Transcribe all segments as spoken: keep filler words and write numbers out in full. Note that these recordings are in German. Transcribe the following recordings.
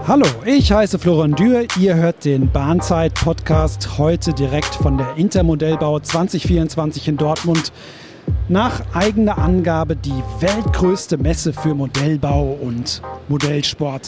Hallo, ich heiße Florian Dürr. Ihr hört den Bahnzeit-Podcast heute direkt von der Intermodellbau zwanzig vierundzwanzig in Dortmund. Nach eigener Angabe die weltgrößte Messe für Modellbau und Modellsport.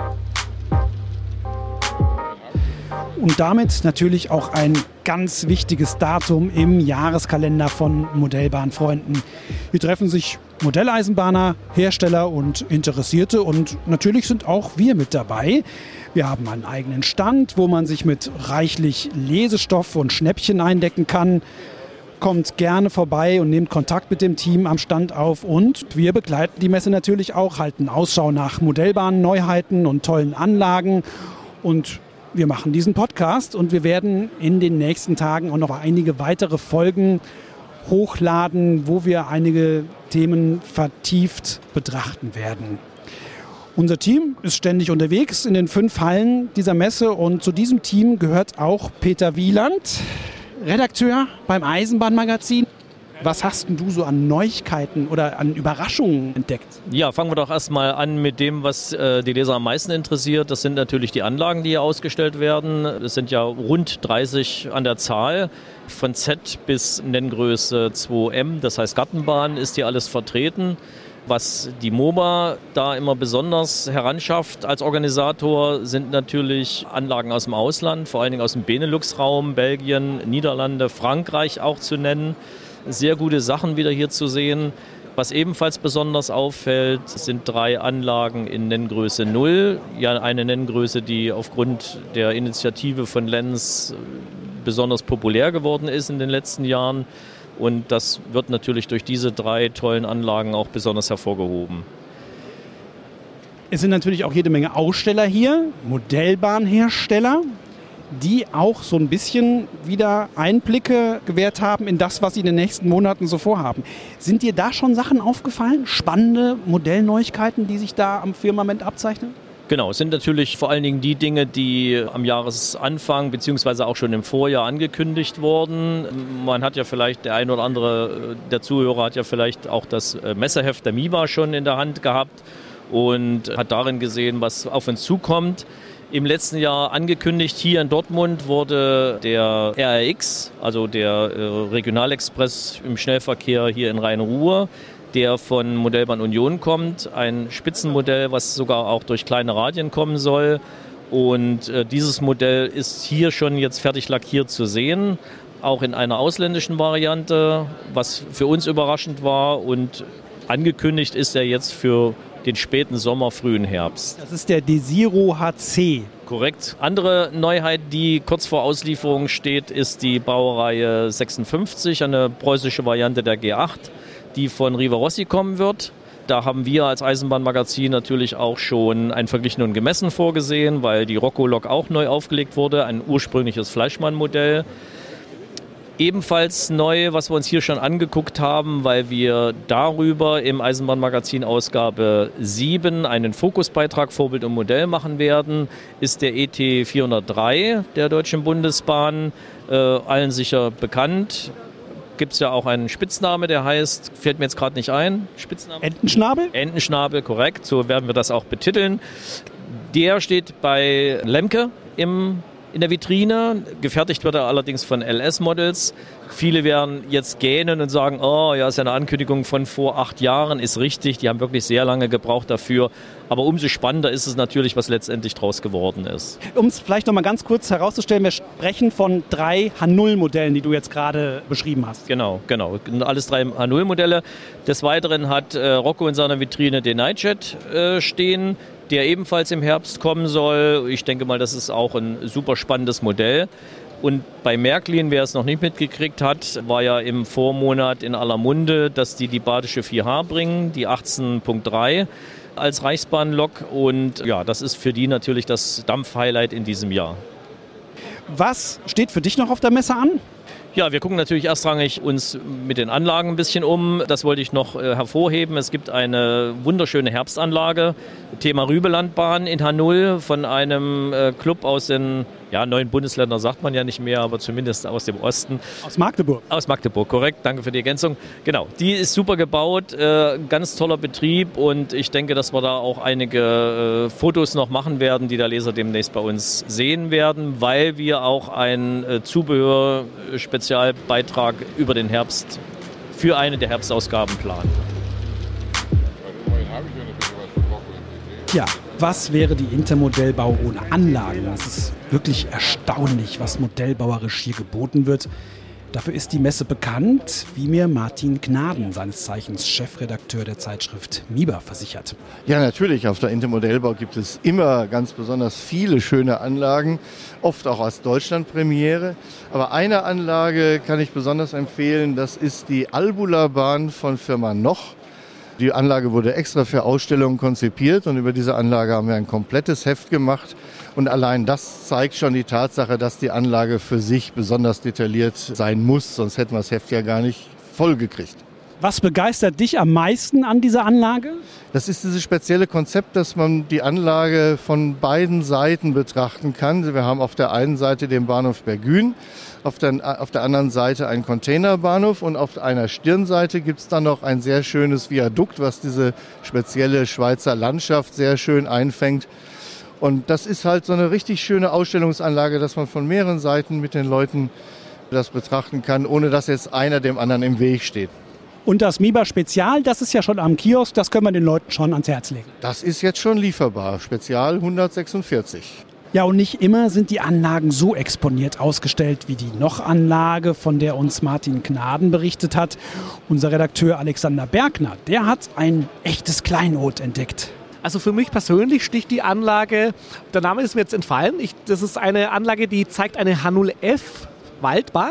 Und damit natürlich auch ein ganz wichtiges Datum im Jahreskalender von Modellbahnfreunden. Hier treffen sich Modelleisenbahner, Hersteller und Interessierte und natürlich sind auch wir mit dabei. Wir haben einen eigenen Stand, wo man sich mit reichlich Lesestoff und Schnäppchen eindecken kann. Kommt gerne vorbei und nehmt Kontakt mit dem Team am Stand auf und wir begleiten die Messe natürlich auch, halten Ausschau nach Modellbahn-Neuheiten und tollen Anlagen und wir machen diesen Podcast und wir werden in den nächsten Tagen auch noch einige weitere Folgen hochladen, wo wir einige Themen vertieft betrachten werden. Unser Team ist ständig unterwegs in den fünf Hallen dieser Messe und zu diesem Team gehört auch Peter Wieland, Redakteur beim Eisenbahnmagazin. Was hast denn du so an Neuigkeiten oder an Überraschungen entdeckt? Ja, fangen wir doch erstmal an mit dem, was äh, die Leser am meisten interessiert. Das sind natürlich die Anlagen, die hier ausgestellt werden. Es sind ja rund dreißig an der Zahl. Von Z bis Nenngröße zwei M, das heißt Gartenbahn, ist hier alles vertreten. Was die MOBA da immer besonders heranschafft als Organisator, sind natürlich Anlagen aus dem Ausland, vor allen Dingen aus dem Benelux-Raum, Belgien, Niederlande, Frankreich auch zu nennen. Sehr gute Sachen wieder hier zu sehen. Was ebenfalls besonders auffällt, sind drei Anlagen in Nenngröße null. Ja, eine Nenngröße, die aufgrund der Initiative von Lenz besonders populär geworden ist in den letzten Jahren. Und das wird natürlich durch diese drei tollen Anlagen auch besonders hervorgehoben. Es sind natürlich auch jede Menge Aussteller hier, Modellbahnhersteller, die auch so ein bisschen wieder Einblicke gewährt haben in das, was sie in den nächsten Monaten so vorhaben. Sind dir da schon Sachen aufgefallen? Spannende Modellneuigkeiten, die sich da am Firmament abzeichnen? Genau, es sind natürlich vor allen Dingen die Dinge, die am Jahresanfang bzw. auch schon im Vorjahr angekündigt wurden. Man hat ja vielleicht, der ein oder andere der Zuhörer hat ja vielleicht auch das Messeheft der MIBA schon in der Hand gehabt und hat darin gesehen, was auf uns zukommt. Im letzten Jahr angekündigt, hier in Dortmund wurde der R R X, also der äh, Regionalexpress im Schnellverkehr hier in Rhein-Ruhr, der von Modellbahn Union kommt, ein Spitzenmodell, was sogar auch durch kleine Radien kommen soll. Und äh, dieses Modell ist hier schon jetzt fertig lackiert zu sehen, auch in einer ausländischen Variante, was für uns überraschend war. Und angekündigt ist er jetzt für den späten Sommer, frühen Herbst. Das ist der Desiro H C. Korrekt. Andere Neuheit, die kurz vor Auslieferung steht, ist die Baureihe sechsundfünfzig, eine preußische Variante der G acht, die von Riva Rossi kommen wird. Da haben wir als Eisenbahnmagazin natürlich auch schon ein Verglichen und Gemessen vorgesehen, weil die Rocco-Lok auch neu aufgelegt wurde, ein ursprüngliches Fleischmann-Modell. Ebenfalls neu, was wir uns hier schon angeguckt haben, weil wir darüber im Eisenbahnmagazin Ausgabe sieben einen Fokusbeitrag Vorbild und Modell machen werden, ist der E T vierhundertdrei der Deutschen Bundesbahn, äh, allen sicher bekannt. Gibt es ja auch einen Spitzname, der heißt, fällt mir jetzt gerade nicht ein, Spitzname? Entenschnabel? Entenschnabel, korrekt, so werden wir das auch betiteln. Der steht bei Lemke im in der Vitrine. Gefertigt wird er allerdings von L S-Models. Viele werden jetzt gähnen und sagen, oh ja, ist ja eine Ankündigung von vor acht Jahren, ist richtig, die haben wirklich sehr lange gebraucht dafür. Aber umso spannender ist es natürlich, was letztendlich draus geworden ist. Um es vielleicht noch mal ganz kurz herauszustellen, wir sprechen von drei H null Modellen, die du jetzt gerade beschrieben hast. Genau, genau. Alles drei H null Modelle. Des Weiteren hat äh, Rocco in seiner Vitrine den Nightjet äh, stehen, der ebenfalls im Herbst kommen soll. Ich denke mal, das ist auch ein super spannendes Modell. Und bei Märklin, wer es noch nicht mitgekriegt hat, war ja im Vormonat in aller Munde, dass die die badische vier H bringen, die achtzehn Punkt drei als Reichsbahnlok. Und ja, das ist für die natürlich das Dampf-Highlight in diesem Jahr. Was steht für dich noch auf der Messe an? Ja, wir gucken natürlich erstrangig uns mit den Anlagen ein bisschen um. Das wollte ich noch äh, hervorheben. Es gibt eine wunderschöne Herbstanlage, Thema Rübelandbahn in H null von einem äh, Club aus den ja, neuen Bundesländer sagt man ja nicht mehr, aber zumindest aus dem Osten. Aus Magdeburg. Aus Magdeburg, korrekt. Danke für die Ergänzung. Genau, die ist super gebaut, äh, ganz toller Betrieb und ich denke, dass wir da auch einige äh, Fotos noch machen werden, die der Leser demnächst bei uns sehen werden, weil wir auch einen äh, Zubehör-Spezialbeitrag über den Herbst für eine der Herbstausgaben planen. Ja, was wäre die Intermodellbau ohne Anlagen? Es ist wirklich erstaunlich, was modellbauerisch hier geboten wird. Dafür ist die Messe bekannt, wie mir Martin Gnaden, seines Zeichens Chefredakteur der Zeitschrift M I B A, versichert. Ja, natürlich. Auf der Intermodellbau gibt es immer ganz besonders viele schöne Anlagen, oft auch als Deutschlandpremiere. Aber eine Anlage kann ich besonders empfehlen, das ist die Albula-Bahn von Firma Noch. Die Anlage wurde extra für Ausstellungen konzipiert und über diese Anlage haben wir ein komplettes Heft gemacht. Und allein das zeigt schon die Tatsache, dass die Anlage für sich besonders detailliert sein muss, sonst hätten wir das Heft ja gar nicht voll gekriegt. Was begeistert dich am meisten an dieser Anlage? Das ist dieses spezielle Konzept, dass man die Anlage von beiden Seiten betrachten kann. Wir haben auf der einen Seite den Bahnhof Bergün, auf der, auf der anderen Seite einen Containerbahnhof und auf einer Stirnseite gibt es dann noch ein sehr schönes Viadukt, was diese spezielle Schweizer Landschaft sehr schön einfängt. Und das ist halt so eine richtig schöne Ausstellungsanlage, dass man von mehreren Seiten mit den Leuten das betrachten kann, ohne dass jetzt einer dem anderen im Weg steht. Und das M I B A Spezial, das ist ja schon am Kiosk, das können wir den Leuten schon ans Herz legen. Das ist jetzt schon lieferbar, Spezial hundertsechsundvierzig. Ja, und nicht immer sind die Anlagen so exponiert ausgestellt wie die Noch-Anlage, von der uns Martin Gnaden berichtet hat. Unser Redakteur Alexander Bergner, der hat ein echtes Kleinod entdeckt. Also für mich persönlich sticht die Anlage, der Name ist mir jetzt entfallen, ich, das ist eine Anlage, die zeigt eine H null F Waldbahn.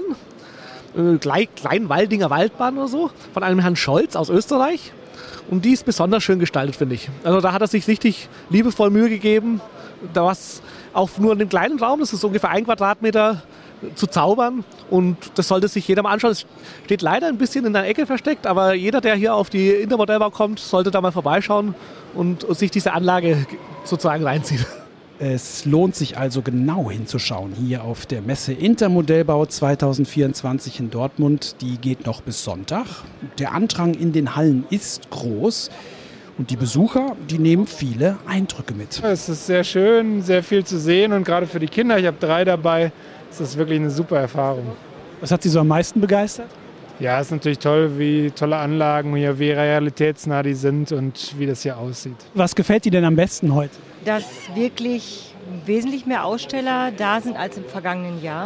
Kleinwaldinger Waldbahn oder so, von einem Herrn Scholz aus Österreich. Und die ist besonders schön gestaltet, finde ich. Also da hat er sich richtig liebevoll Mühe gegeben, da was auch nur in dem kleinen Raum, das ist ungefähr ein Quadratmeter, zu zaubern. Und das sollte sich jeder mal anschauen. Es steht leider ein bisschen in der Ecke versteckt, aber jeder, der hier auf die Intermodellbau kommt, sollte da mal vorbeischauen und sich diese Anlage sozusagen reinziehen. Es lohnt sich also genau hinzuschauen hier auf der Messe Intermodellbau zweitausendvierundzwanzig in Dortmund. Die geht noch bis Sonntag. Der Andrang in den Hallen ist groß und die Besucher, die nehmen viele Eindrücke mit. Es ist sehr schön, sehr viel zu sehen und gerade für die Kinder, ich habe drei dabei, ist das wirklich eine super Erfahrung. Was hat Sie so am meisten begeistert? Ja, es ist natürlich toll, wie tolle Anlagen hier, wie realitätsnah die sind und wie das hier aussieht. Was gefällt dir denn am besten heute? Dass wirklich wesentlich mehr Aussteller da sind als im vergangenen Jahr.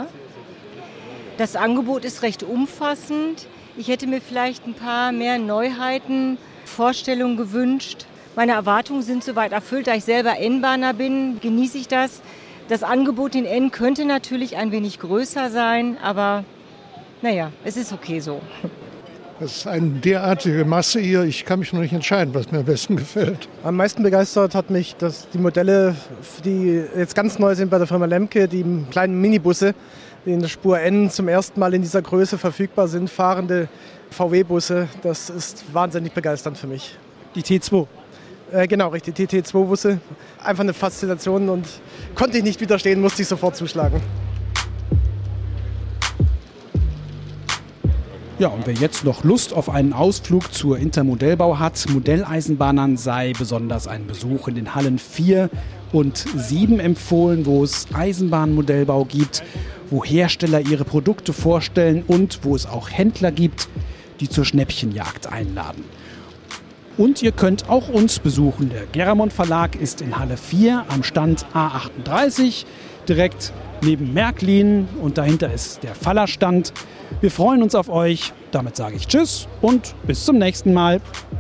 Das Angebot ist recht umfassend. Ich hätte mir vielleicht ein paar mehr Neuheiten, Vorstellungen gewünscht. Meine Erwartungen sind soweit erfüllt. Da ich selber N-Bahner bin, genieße ich das. Das Angebot in N könnte natürlich ein wenig größer sein, aber naja, es ist okay so. Das ist eine derartige Masse hier, ich kann mich noch nicht entscheiden, was mir am besten gefällt. Am meisten begeistert hat mich, dass die Modelle, die jetzt ganz neu sind bei der Firma Lemke, die kleinen Minibusse, die in der Spur N zum ersten Mal in dieser Größe verfügbar sind, fahrende V W-Busse, das ist wahnsinnig begeisternd für mich. Die T zwei? Äh, genau, richtig, die T zwei Busse. Einfach eine Faszination und konnte ich nicht widerstehen, musste ich sofort zuschlagen. Ja, und wer jetzt noch Lust auf einen Ausflug zur Intermodellbau hat, Modelleisenbahnern sei besonders ein Besuch in den Hallen vier und sieben empfohlen, wo es Eisenbahnmodellbau gibt, wo Hersteller ihre Produkte vorstellen und wo es auch Händler gibt, die zur Schnäppchenjagd einladen. Und ihr könnt auch uns besuchen. Der Geramond Verlag ist in Halle vier am Stand A achtunddreißig, direkt neben Märklin, und dahinter ist der Fallerstand. Wir freuen uns auf euch. Damit sage ich Tschüss und bis zum nächsten Mal.